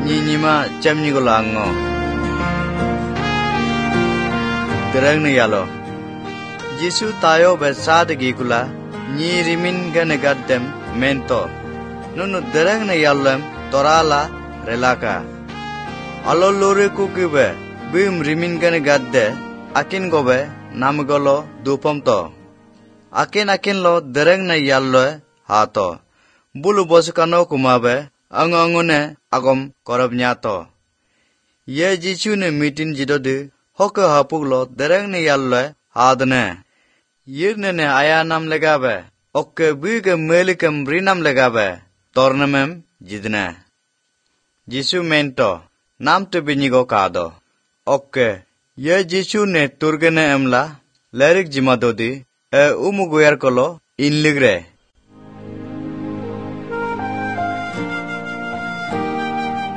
nima chamni golango. Derang ni yalo. Jisu tayo besad gikula ni rimin ganegadem mento. Nunu derang ni yalem torala relaka. Alo lore kukibe bim rimin ganegadde akin gobe namgolo dupom to. Akin lo dereng na yallo hato. Bulu bosukano kumabe angangune agom korab nyato. Ye jichu ne mitin jidode hoke hapuk lo dereng na yallo hadne. Yirne ne ayanam legabe okke buige melikam rinam legabe tornamem jidne. Jisu mento nam te binigo kado. Okke ye jichu ne turgene emla lerik jimadodi umugoyar kolo inligre.